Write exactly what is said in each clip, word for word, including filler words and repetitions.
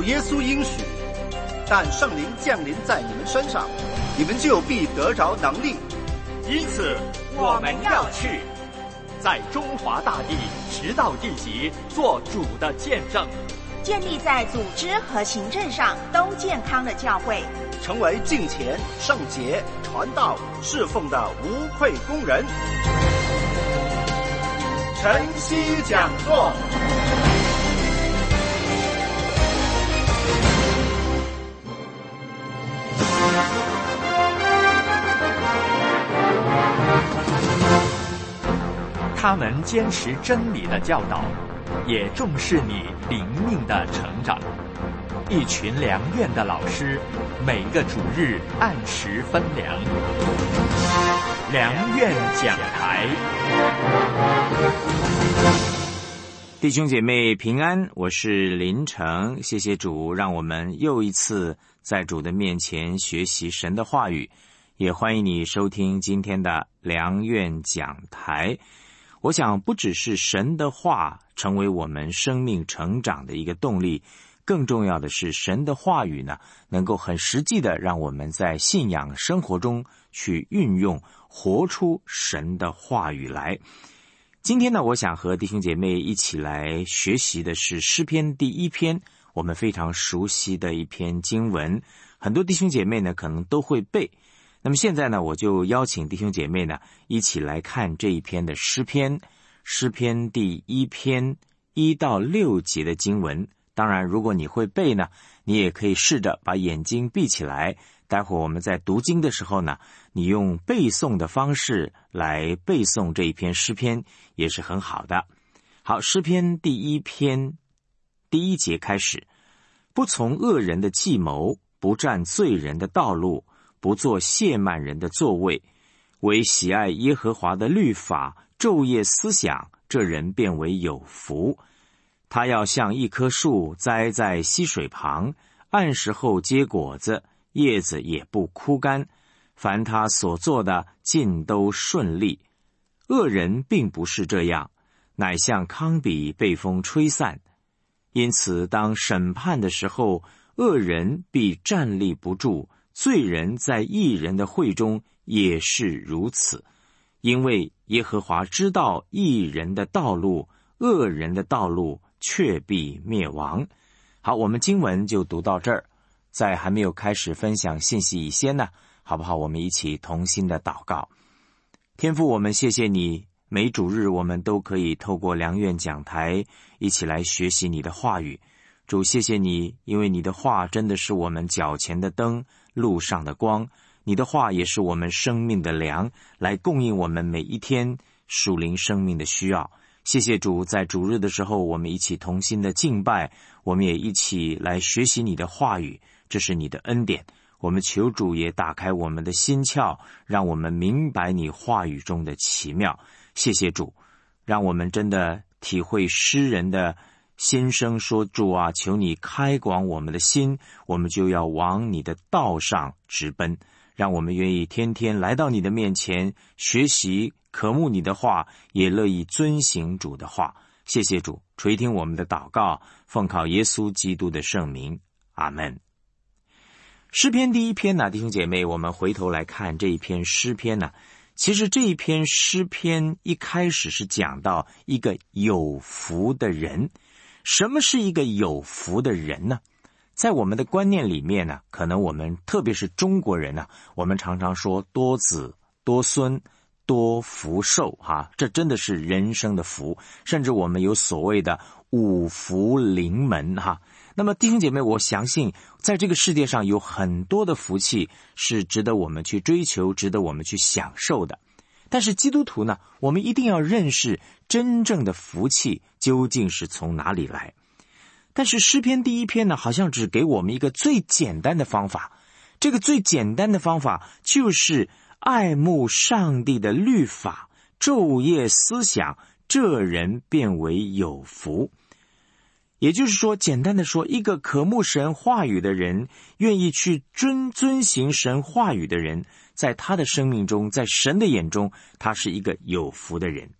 主耶稣应许，但圣灵降临在你们身上，你们就必得着能力。 因此我们要去，在中华大地直到地极做主的见证， 建立在组织和行政上都健康的教会， 成为敬虔、圣洁、传道、侍奉的无愧工人。晨曦讲座。 他们坚持真理的教导，也重视你灵命的成长。一群良院的老师，每个主日按时分粮。良院讲台。 弟兄姐妹平安，我是林成，谢谢主，让我们又一次在主的面前学习神的话语，也欢迎你收听今天的良院讲台。我想不只是神的话成为我们生命成长的一个动力，更重要的是神的话语呢，能够很实际的让我们在信仰生活中去运用，活出神的话语来。今天呢，我想和弟兄姐妹一起来学习的是诗篇第一篇，我们非常熟悉的一篇经文，很多弟兄姐妹呢可能都会背。那么现在呢，我就邀请弟兄姐妹呢一起来看这一篇的诗篇，诗篇第一篇一到六节的经文。当然如果你会背呢，你也可以试着把眼睛闭起来，待会儿我们在读经的时候呢，你用背诵的方式来背诵这一篇诗篇也是很好的。好，诗篇第一篇第一节开始，不从恶人的计谋，不占罪人的道路，不做亵慢人的座位，为喜爱耶和华的律法，昼夜思想，这人便为有福。他要像一棵树栽在溪水旁，按时候结果子，叶子也不枯干，凡他所做的尽都顺利。恶人并不是这样，乃像糠秕被风吹散。因此当审判的时候，恶人必站立不住，罪人在义人的会中也是如此。因为耶和华知道义人的道路，恶人的道路却必灭亡。好，我们经文就读到这儿。在还没有开始分享信息以前呢，好不好，我们一起同心的祷告。天父，我们谢谢你，每主日我们都可以透过良院讲台一起来学习你的话语。主，谢谢你，因为你的话真的是我们脚前的灯，路上的光，你的话也是我们生命的粮，来供应我们每一天属灵生命的需要。谢谢主，在主日的时候我们一起同心的敬拜，我们也一起来学习你的话语，这是你的恩典。我们求主也打开我们的心窍，让我们明白你话语中的奇妙。谢谢主，让我们真的体会诗人的心声，说主啊，求你开广我们的心，我们就要往你的道上直奔。让我们愿意天天来到你的面前学习，渴慕你的话，也乐意遵行主的话。谢谢主，垂听我们的祷告，奉靠耶稣基督的圣名，阿们。诗篇第一篇呢，弟兄姐妹，我们回头来看这一篇诗篇呢，其实这一篇诗篇一开始是讲到一个有福的人。什么是一个有福的人呢？在我们的观念里面呢，可能我们特别是中国人呢，我们常常说多子多孙多福寿哈，这真的是人生的福，甚至我们有所谓的五福临门哈。那么弟兄姐妹，我相信在这个世界上有很多的福气是值得我们去追求，值得我们去享受的。但是基督徒呢，我们一定要认识真正的福气究竟是从哪里来。但是诗篇第一篇呢，好像只给我们一个最简单的方法，这个最简单的方法就是爱慕上帝的律法，昼夜思想，这人便为有福。也就是说，简单的说，一个渴慕神话语的人，愿意去遵遵行神话语的人，在他的生命中，在神的眼中，他是一个有福的人。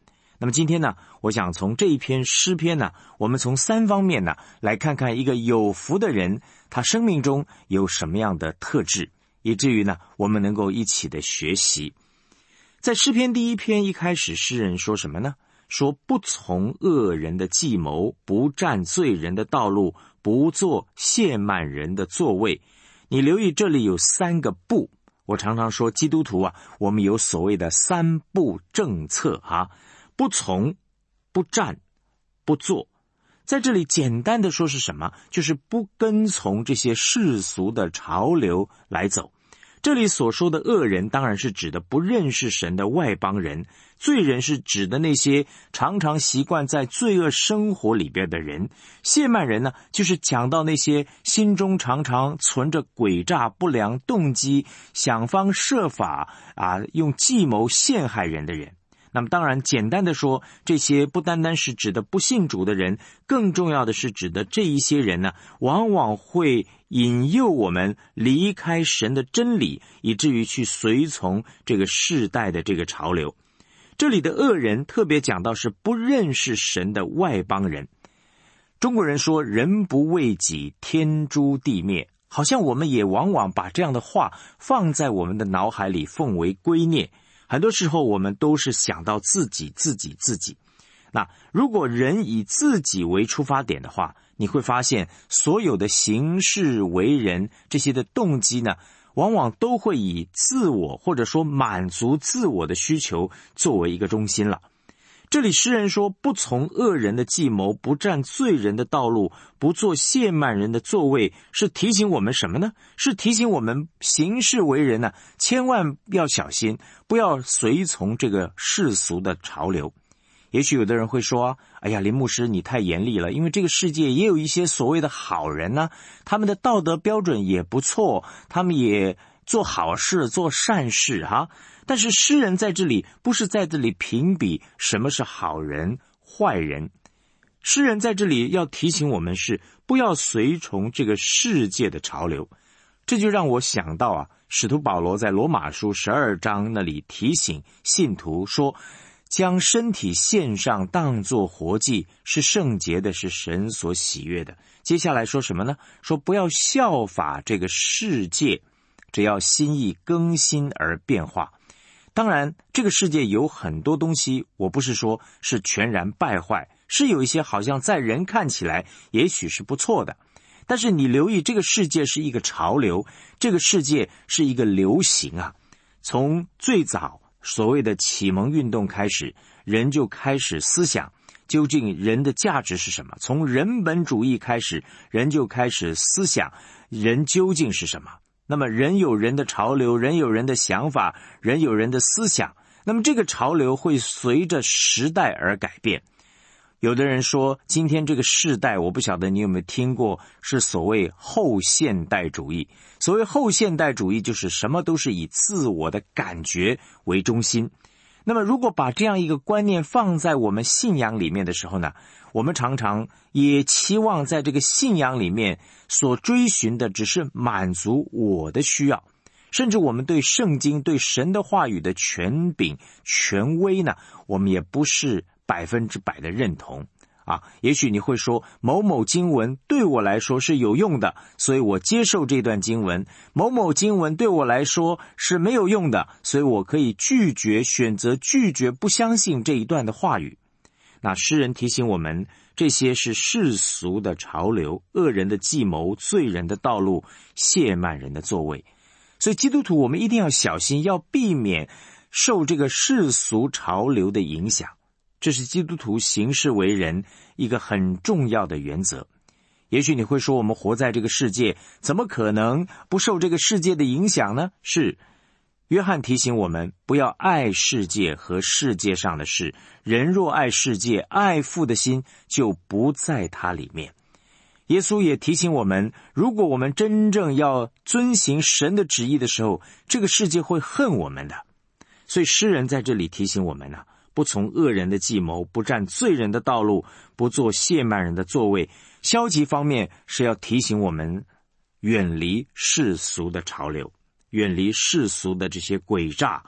那么今天呢，我想从这一篇诗篇呢，我们从三方面呢，来看看一个有福的人，他生命中有什么样的特质，以至于呢，我们能够一起的学习。在诗篇第一篇一开始，诗人说什么呢？说不从恶人的计谋，不占罪人的道路，不做亵慢人的座位。你留意这里有三个不，我常常说基督徒啊，我们有所谓的三不政策啊，不从、不占、不做。在这里简单的说是什么？就是不跟从这些世俗的潮流来走。这里所说的恶人当然是指的不认识神的外邦人，罪人是指的那些常常习惯在罪恶生活里边的人，亵慢人呢，就是讲到那些心中常常存着诡诈不良动机，想方设法啊用计谋陷害人的人。那么当然简单的说，这些不单单是指的不信主的人，更重要的是指的这一些人呢，往往会引诱我们离开神的真理，以至于去随从这个世代的这个潮流。这里的恶人特别讲到是不认识神的外邦人。中国人说人不为己，天诛地灭，好像我们也往往把这样的话放在我们的脑海里奉为圭臬。很多时候我们都是想到自己自己自己。那如果人以自己为出发点的话，你会发现所有的行事为人这些的动机呢，往往都会以自我或者说满足自我的需求作为一个中心了。这里诗人说不从恶人的计谋，不占罪人的道路，不做亵慢人的座位，是提醒我们什么呢？是提醒我们行事为人呢，千万要小心，不要随从这个世俗的潮流。也许有的人会说，哎呀，林牧师你太严厉了，因为这个世界也有一些所谓的好人呢，他们的道德标准也不错，他们也做好事做善事哈、啊。但是诗人在这里不是在这里评比什么是好人坏人，诗人在这里要提醒我们是不要随从这个世界的潮流。这就让我想到啊，使徒保罗在罗马书十二章那里提醒信徒说，将身体献上当作活祭，是圣洁的，是神所喜悦的。接下来说什么呢？说不要效法这个世界，只要心意更新而变化。当然这个世界有很多东西，我不是说是全然败坏，是有一些好像在人看起来也许是不错的，但是你留意这个世界是一个潮流，这个世界是一个流行啊。从最早所谓的启蒙运动开始，人就开始思想究竟人的价值是什么，从人本主义开始，人就开始思想人究竟是什么。那么人有人的潮流，人有人的想法，人有人的思想，那么这个潮流会随着时代而改变。有的人说今天这个世代，我不晓得你有没有听过，是所谓后现代主义。所谓后现代主义就是什么都是以自我的感觉为中心。那么如果把这样一个观念放在我们信仰里面的时候呢，我们常常也期望在这个信仰里面所追寻的只是满足我的需要，甚至我们对圣经对神的话语的权柄权威呢，我们也不是百分之百的认同啊。也许你会说某某经文对我来说是有用的，所以我接受这段经文，某某经文对我来说是没有用的，所以我可以拒绝选择拒绝不相信这一段的话语。那诗人提醒我们，这些是世俗的潮流，恶人的计谋，罪人的道路，亵慢人的座位。所以基督徒我们一定要小心，要避免受这个世俗潮流的影响，这是基督徒行事为人一个很重要的原则。也许你会说，我们活在这个世界，怎么可能不受这个世界的影响呢？是约翰提醒我们，不要爱世界和世界上的事，人若爱世界，爱父的心就不在他里面。耶稣也提醒我们，如果我们真正要遵行神的旨意的时候，这个世界会恨我们的。所以诗人在这里提醒我们啊，不从恶人的计谋，不占罪人的道路，不做亵慢人的座位。消极方面是要提醒我们远离世俗的潮流，远离世俗的这些诡诈，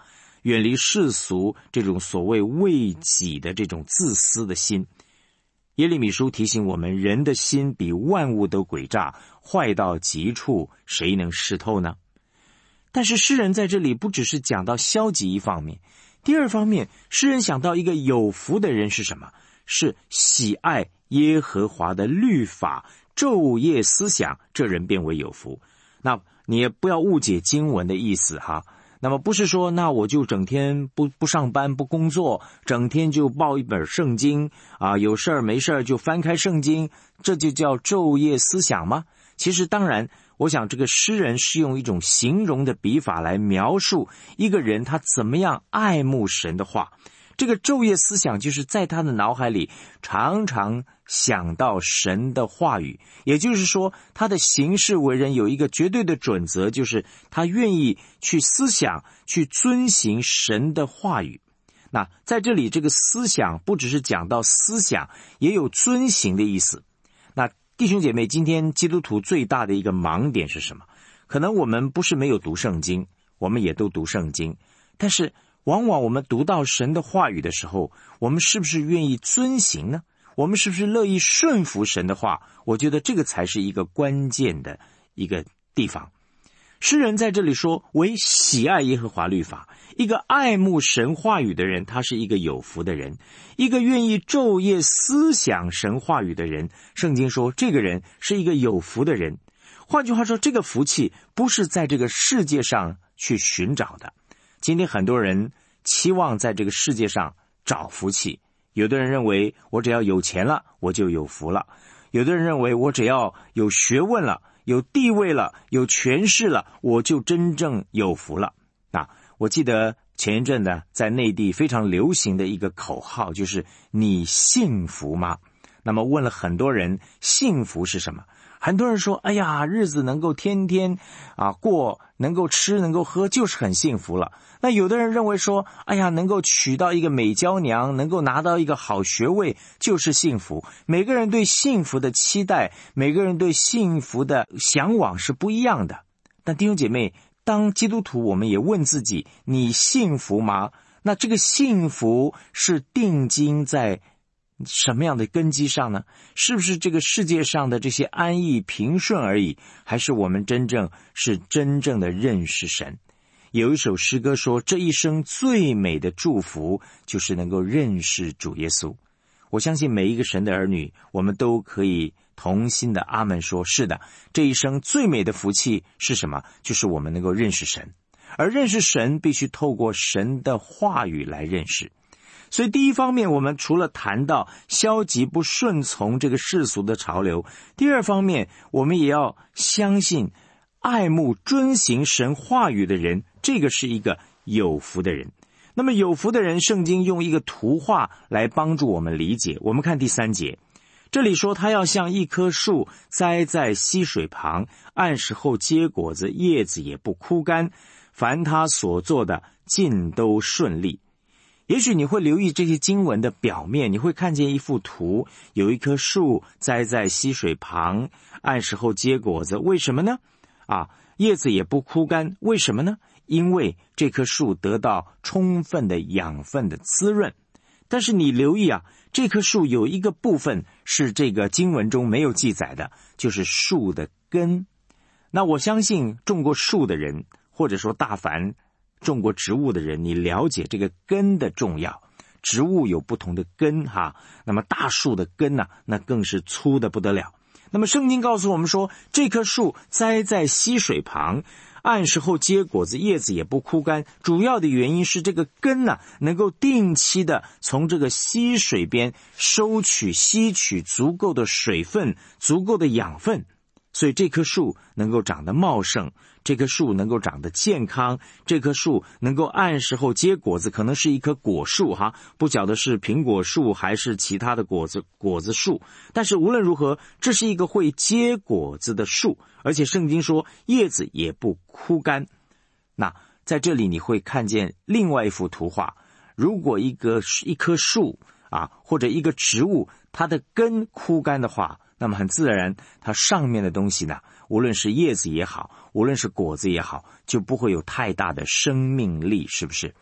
远离世俗这种所谓为己的这种自私的心。耶利米书提醒我们，人的心比万物都诡诈，坏到极处，谁能识透呢？但是诗人在这里不只是讲到消极一方面，第二方面，诗人想到一个有福的人是什么？是喜爱耶和华的律法，昼夜思想，这人便为有福。那你也不要误解经文的意思哈。那么不是说，那我就整天不不上班不工作，整天就抱一本圣经啊，有事儿没事儿就翻开圣经，这就叫昼夜思想吗？其实当然，我想这个诗人是用一种形容的笔法来描述一个人他怎么样爱慕神的话。这个昼夜思想就是在他的脑海里常常想到神的话语，也就是说他的行事为人有一个绝对的准则，就是他愿意去思想去遵行神的话语。那在这里这个思想不只是讲到思想，也有遵行的意思。那弟兄姐妹，今天基督徒最大的一个盲点是什么？可能我们不是没有读圣经，我们也都读圣经，但是往往我们读到神的话语的时候，我们是不是愿意遵行呢？我们是不是乐意顺服神的话？我觉得这个才是一个关键的一个地方。诗人在这里说，为喜爱耶和华律法，一个爱慕神话语的人，他是一个有福的人，一个愿意昼夜思想神话语的人，圣经说这个人是一个有福的人。换句话说，这个福气不是在这个世界上去寻找的。今天很多人期望在这个世界上找福气，有的人认为我只要有钱了我就有福了，有的人认为我只要有学问了，有地位了，有权势了，我就真正有福了。那我记得前一阵呢，在内地非常流行的一个口号就是你幸福吗？那么问了很多人幸福是什么，很多人说，哎呀，日子能够天天啊过，能够吃能够喝就是很幸福了。那有的人认为说，哎呀，能够娶到一个美娇娘，能够拿到一个好学位就是幸福。每个人对幸福的期待，每个人对幸福的向往是不一样的。但弟兄姐妹，当基督徒我们也问自己，你幸福吗？那这个幸福是定睛在什么样的根基上呢？是不是这个世界上的这些安逸平顺而已，还是我们真正是真正的认识神？有一首诗歌说，这一生最美的祝福就是能够认识主耶稣。我相信每一个神的儿女，我们都可以同心的阿们说，是的，这一生最美的福气是什么？就是我们能够认识神。而认识神必须透过神的话语来认识。所以第一方面，我们除了谈到消极不顺从这个世俗的潮流，第二方面我们也要相信爱慕遵行神话语的人，这个是一个有福的人。那么有福的人，圣经用一个图画来帮助我们理解。我们看第三节，这里说他要像一棵树栽在溪水旁，按时候结果子，叶子也不枯干，凡他所做的尽都顺利。也许你会留意这些经文的表面，你会看见一幅图，有一棵树栽在溪水旁，按时候结果子，为什么呢？啊，叶子也不枯干，为什么呢？因为这棵树得到充分的养分的滋润。但是你留意啊，这棵树有一个部分是这个经文中没有记载的，就是树的根。那我相信种过树的人，或者说大凡种过植物的人，你了解这个根的重要。植物有不同的根哈，那么大树的根呢、啊，那更是粗的不得了。那么圣经告诉我们说，这棵树栽在溪水旁，按时候结果子，叶子也不枯干。主要的原因是这个根呢、啊，能够定期的从这个溪水边收取、吸取足够的水分、足够的养分，所以这棵树能够长得茂盛，这棵树能够长得健康，这棵树能够按时候结果子，可能是一棵果树哈，不晓得是苹果树还是其他的果子果子树，但是无论如何，这是一个会结果子的树，而且圣经说叶子也不枯干。那在这里你会看见另外一幅图画，如果一个一棵树啊，或者一个植物，它的根枯干的话，那么很自然，它上面的东西呢，无论是叶子也好，无论是果子也好，就不会有太大的生命力，是不是？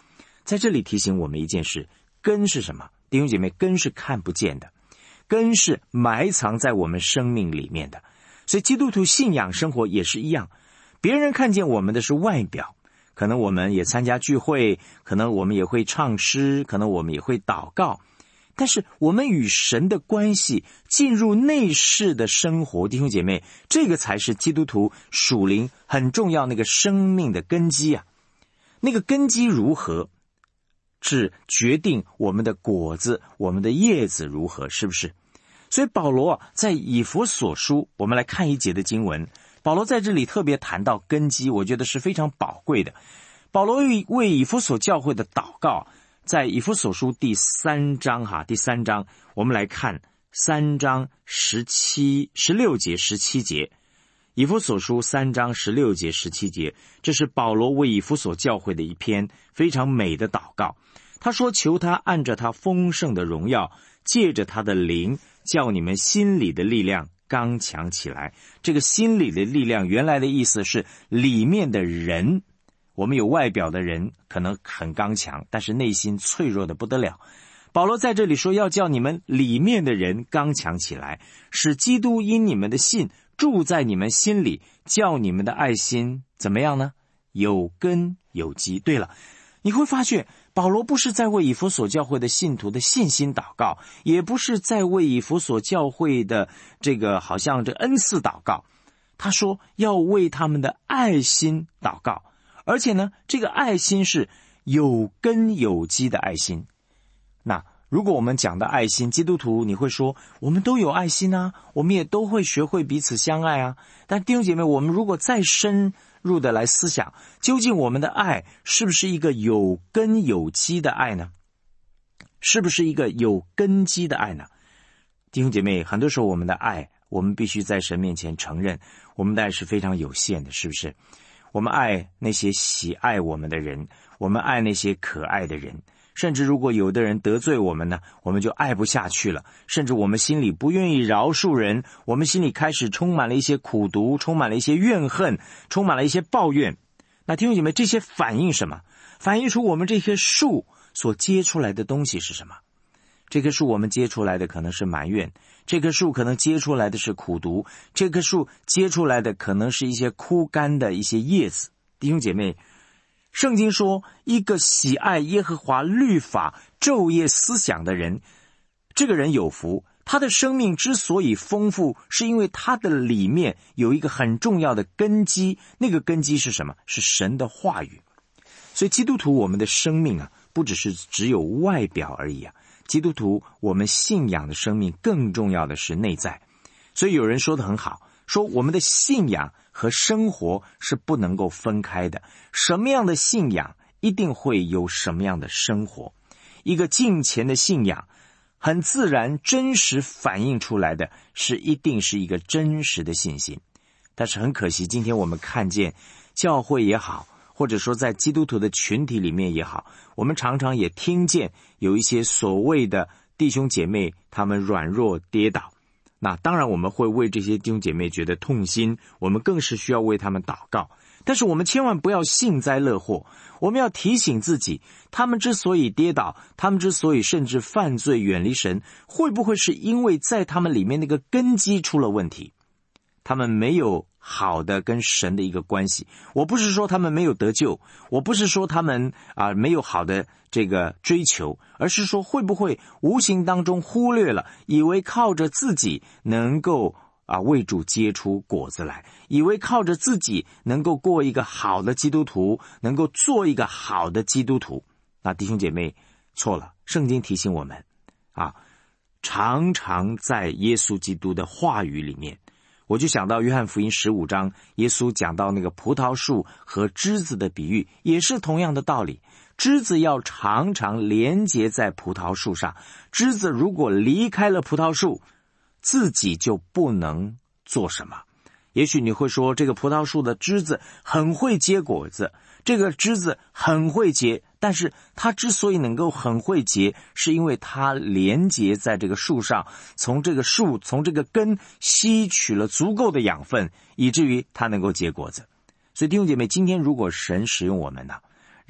在这里提醒我们一件事，根是什么？弟兄姐妹，根是看不见的，根是埋藏在我们生命里面的。所以基督徒信仰生活也是一样，别人看见我们的是外表，可能我们也参加聚会，可能我们也会唱诗，可能我们也会祷告，但是我们与神的关系进入内室的生活，弟兄姐妹，这个才是基督徒属灵很重要那个生命的根基啊。那个根基如何，是决定我们的果子，我们的叶子如何，是不是？所以保罗在以弗所书，我们来看一节的经文，保罗在这里特别谈到根基，我觉得是非常宝贵的。保罗为以弗所教会的祷告，在以弗所书第三章哈，第三章我们来看三章十七、十六节、十七节。以弗所书三章十六节、十七节，这是保罗为以弗所教会的一篇非常美的祷告。他说：“求他按着他丰盛的荣耀，借着他的灵，叫你们心里的力量刚强起来。”这个心里的力量，原来的意思是里面的人。我们有外表的人可能很刚强，但是内心脆弱的不得了。保罗在这里说，要叫你们里面的人刚强起来，使基督因你们的信住在你们心里，叫你们的爱心怎么样呢？有根有基。对了，你会发现保罗不是在为以弗所教会的信徒的信心祷告，也不是在为以弗所教会的这个好像这恩赐祷告，他说要为他们的爱心祷告，而且呢，这个爱心是有根有基的爱心。那如果我们讲的爱心，基督徒你会说我们都有爱心啊，我们也都会学会彼此相爱啊。但弟兄姐妹，我们如果再深入的来思想，究竟我们的爱是不是一个有根有基的爱呢？是不是一个有根基的爱呢？弟兄姐妹，很多时候我们的爱，我们必须在神面前承认，我们的爱是非常有限的，是不是？我们爱那些喜爱我们的人，我们爱那些可爱的人，甚至如果有的人得罪我们呢，我们就爱不下去了，甚至我们心里不愿意饶恕人，我们心里开始充满了一些苦毒，充满了一些怨恨，充满了一些抱怨。那弟兄姐妹，这些反映什么？反映出我们这些树所结出来的东西是什么？这棵树我们结出来的可能是埋怨，这棵树可能结出来的是苦毒，这棵树结出来的可能是一些枯干的一些叶子。弟兄姐妹，圣经说，一个喜爱耶和华律法昼夜思想的人，这个人有福，他的生命之所以丰富，是因为他的里面有一个很重要的根基，那个根基是什么？是神的话语。所以基督徒我们的生命啊，不只是只有外表而已啊，基督徒我们信仰的生命更重要的是内在。所以有人说得很好，说我们的信仰和生活是不能够分开的，什么样的信仰一定会有什么样的生活。一个敬虔的信仰很自然真实反映出来的是一定是一个真实的信心。但是很可惜，今天我们看见教会也好，或者说在基督徒的群体里面也好，我们常常也听见有一些所谓的弟兄姐妹他们软弱跌倒。那当然我们会为这些弟兄姐妹觉得痛心，我们更是需要为他们祷告。但是我们千万不要幸灾乐祸，我们要提醒自己，他们之所以跌倒，他们之所以甚至犯罪远离神，会不会是因为在他们里面那个根基出了问题？他们没有好的跟神的一个关系。我不是说他们没有得救，我不是说他们啊没有好的这个追求，而是说会不会无形当中忽略了，以为靠着自己能够啊为主结出果子来，以为靠着自己能够过一个好的基督徒，能够做一个好的基督徒。那弟兄姐妹错了，圣经提醒我们啊，常常在耶稣基督的话语里面。我就想到约翰福音十五章，耶稣讲到那个葡萄树和枝子的比喻，也是同样的道理。枝子要常常连结在葡萄树上，枝子如果离开了葡萄树，自己就不能做什么。也许你会说，这个葡萄树的枝子很会结果子，这个枝子很会结，但是它之所以能够很会结，是因为它连结在这个树上，从这个树从这个根吸取了足够的养分，以至于它能够结果子。所以弟兄姐妹，今天如果神使用我们呢、啊，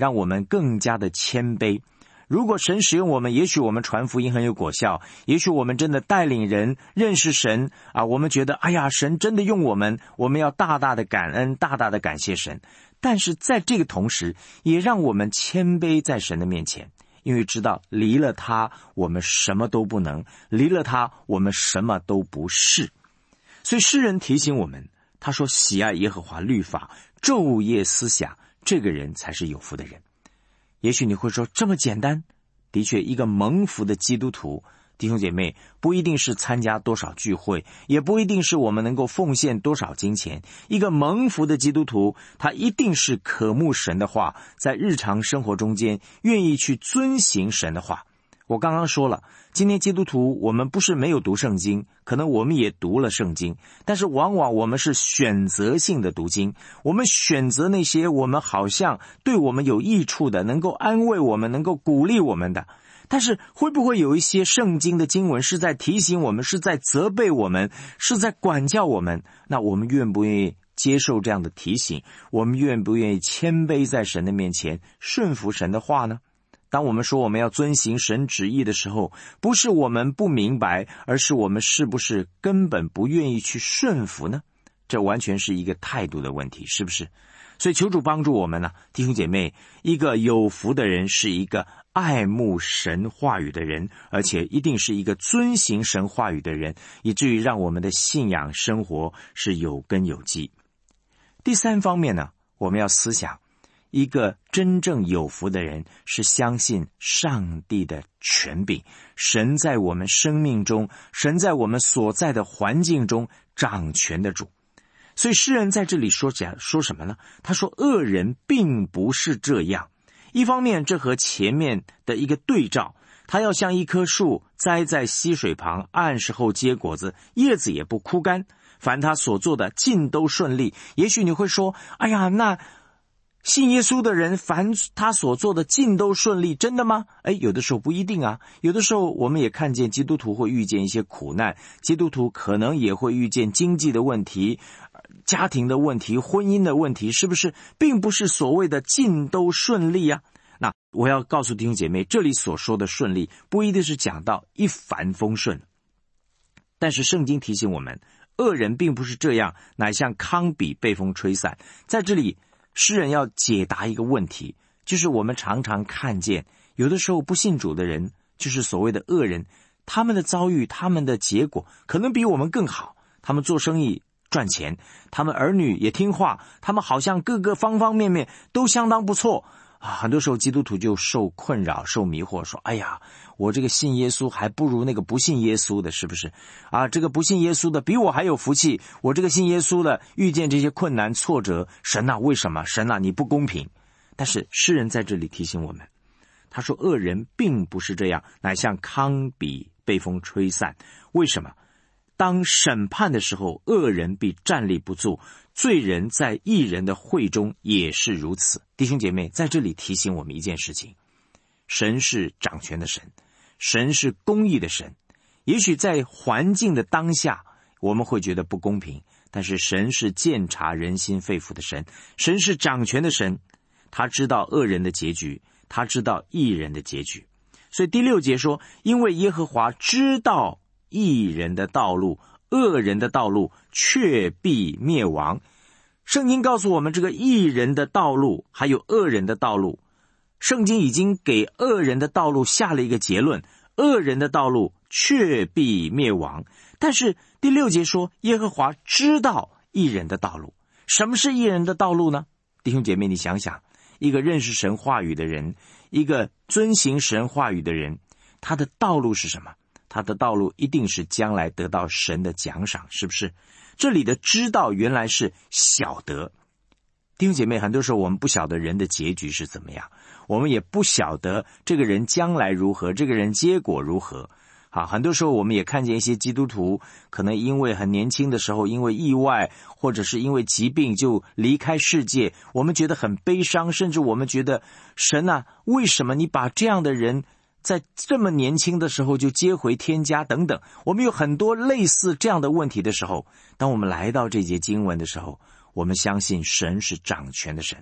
让我们更加的谦卑。如果神使用我们，也许我们传福音很有果效，也许我们真的带领人认识神啊，我们觉得哎呀，神真的用我们，我们要大大的感恩，大大的感谢神。但是在这个同时，也让我们谦卑在神的面前，因为知道离了他我们什么都不能，离了他我们什么都不是。所以诗人提醒我们，他说喜爱耶和华律法，昼夜思想，这个人才是有福的人。也许你会说这么简单，的确一个蒙福的基督徒，弟兄姐妹，不一定是参加多少聚会，也不一定是我们能够奉献多少金钱。一个蒙福的基督徒，他一定是渴慕神的话，在日常生活中间愿意去遵行神的话。我刚刚说了，今天基督徒我们不是没有读圣经，可能我们也读了圣经，但是往往我们是选择性的读经，我们选择那些我们好像对我们有益处的，能够安慰我们，能够鼓励我们的。但是会不会有一些圣经的经文是在提醒我们，是在责备我们，是在管教我们？那我们愿不愿意接受这样的提醒？我们愿不愿意谦卑在神的面前，顺服神的话呢？当我们说我们要遵行神旨意的时候，不是我们不明白，而是我们是不是根本不愿意去顺服呢？这完全是一个态度的问题，是不是？所以求主帮助我们呢、啊，弟兄姐妹，一个有福的人是一个爱慕神话语的人，而且一定是一个遵行神话语的人，以至于让我们的信仰生活是有根有基。第三方面呢，我们要思想一个真正有福的人是相信上帝的权柄，神在我们生命中，神在我们所在的环境中掌权的主。所以诗人在这里说讲说什么呢？他说恶人并不是这样。一方面这和前面的一个对照，他要像一棵树栽在溪水旁，按时候结果子，叶子也不枯干，凡他所做的尽都顺利。也许你会说，哎呀，那信耶稣的人凡他所做的尽都顺利，真的吗？哎，有的时候不一定啊。有的时候我们也看见基督徒会遇见一些苦难，基督徒可能也会遇见经济的问题，家庭的问题，婚姻的问题，是不是并不是所谓的尽都顺利啊？那我要告诉弟兄姐妹，这里所说的顺利不一定是讲到一帆风顺，但是圣经提醒我们，恶人并不是这样，乃像糠秕被风吹散。在这里诗人要解答一个问题，就是我们常常看见有的时候不信主的人，就是所谓的恶人，他们的遭遇，他们的结果可能比我们更好，他们做生意赚钱，他们儿女也听话，他们好像各个方方面面都相当不错啊。很多时候基督徒就受困扰，受迷惑，说哎呀，我这个信耶稣还不如那个不信耶稣的，是不是啊？这个不信耶稣的比我还有福气，我这个信耶稣的遇见这些困难挫折，神啊，为什么？神啊，你不公平。但是诗人在这里提醒我们，他说恶人并不是这样，乃像糠秕被风吹散。为什么？当审判的时候，恶人必站立不住，罪人在义人的会中也是如此。弟兄姐妹，在这里提醒我们一件事情，神是掌权的神，神是公义的神。也许在环境的当下我们会觉得不公平，但是神是鉴察人心肺腑的神，神是掌权的神，他知道恶人的结局，他知道义人的结局。所以第六节说，因为耶和华知道义人的道路，恶人的道路却必灭亡。圣经告诉我们，这个义人的道路还有恶人的道路，圣经已经给恶人的道路下了一个结论，恶人的道路却必灭亡。但是第六节说，耶和华知道义人的道路。什么是义人的道路呢？弟兄姐妹，你想想，一个认识神话语的人，一个遵行神话语的人，他的道路是什么？他的道路一定是将来得到神的奖赏，是不是？这里的知道原来是晓得。弟兄姐妹，很多时候我们不晓得人的结局是怎么样，我们也不晓得这个人将来如何，这个人结果如何。好，很多时候我们也看见一些基督徒可能因为很年轻的时候因为意外或者是因为疾病就离开世界，我们觉得很悲伤，甚至我们觉得神啊，为什么你把这样的人在这么年轻的时候就接回天家等等。我们有很多类似这样的问题的时候，当我们来到这节经文的时候，我们相信神是掌权的神，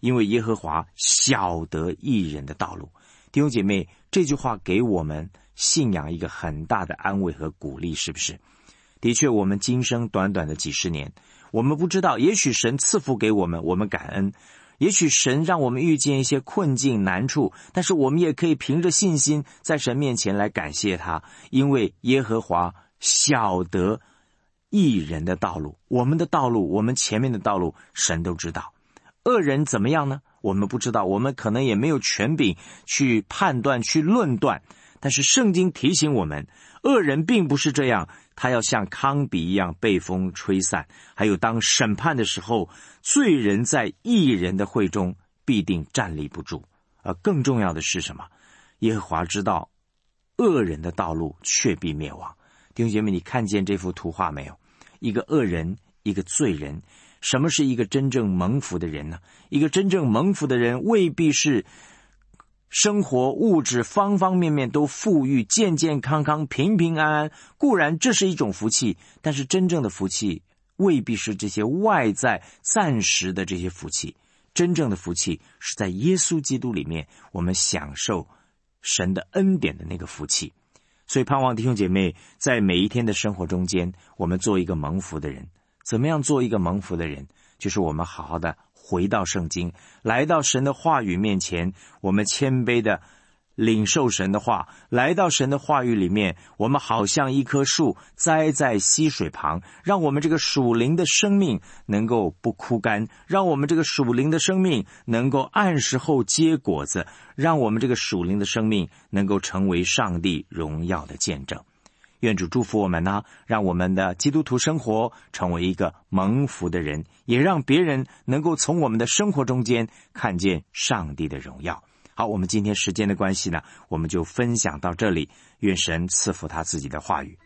因为耶和华晓得义人的道路。弟兄姐妹，这句话给我们信仰一个很大的安慰和鼓励，是不是？的确，我们今生短短的几十年，我们不知道，也许神赐福给我们，我们感恩，也许神让我们遇见一些困境难处，但是我们也可以凭着信心在神面前来感谢他，因为耶和华晓得义人的道路，我们的道路，我们前面的道路，神都知道。恶人怎么样呢？我们不知道，我们可能也没有权柄去判断去论断，但是圣经提醒我们，恶人并不是这样，他要像糠秕一样被风吹散。还有当审判的时候，罪人在义人的会中必定站立不住。而更重要的是什么？耶和华知道恶人的道路却必灭亡。弟兄姐妹，你看见这幅图画没有？一个恶人，一个罪人。什么是一个真正蒙福的人呢？一个真正蒙福的人未必是生活物质方方面面都富裕，健健康康，平平安安。固然这是一种福气，但是真正的福气未必是这些外在暂时的这些福气。真正的福气是在耶稣基督里面，我们享受神的恩典的那个福气。所以盼望弟兄姐妹在每一天的生活中间，我们做一个蒙福的人。怎么样做一个蒙福的人？就是我们好好的回到圣经，来到神的话语面前，我们谦卑的领受神的话，来到神的话语里面，我们好像一棵树栽在溪水旁，让我们这个属灵的生命能够不枯干，让我们这个属灵的生命能够按时候结果子，让我们这个属灵的生命能够成为上帝荣耀的见证。愿主祝福我们呢，让我们的基督徒生活成为一个蒙福的人，也让别人能够从我们的生活中间看见上帝的荣耀。好，我们今天时间的关系呢，我们就分享到这里。愿神赐福他自己的话语。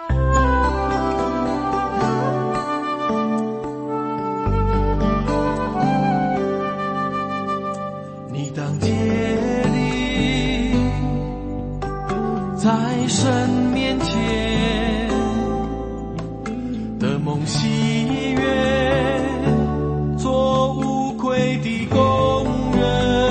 你当竭力在神面前的梦喜悦，做无愧的工人，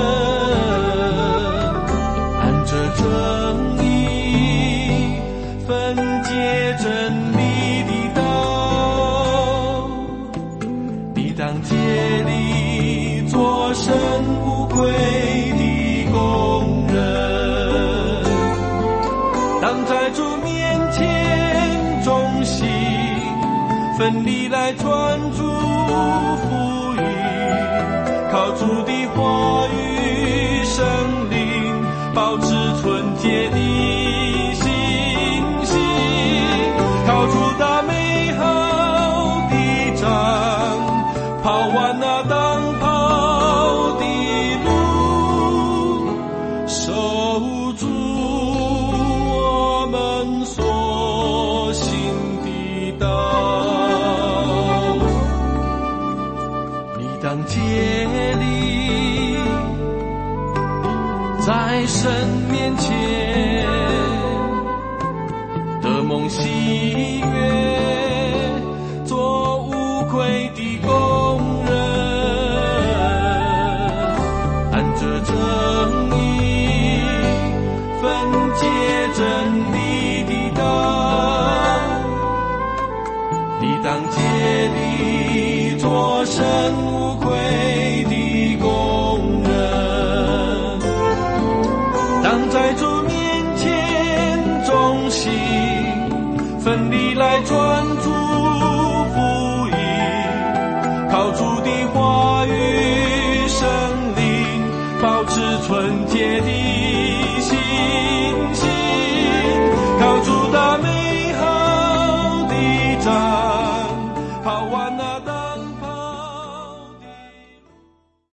按着正义分解真理的道。你当竭力做神无愧的工人，当在主面前忠心奋力来传主福音，靠主的话语生灵，保持纯洁的信心，靠主打美好的仗，跑完那当跑的路，守住我们所行的道。你当竭力在神面前的梦喜悦，做无愧的工人，按着正义分解真理的道。你当竭力做神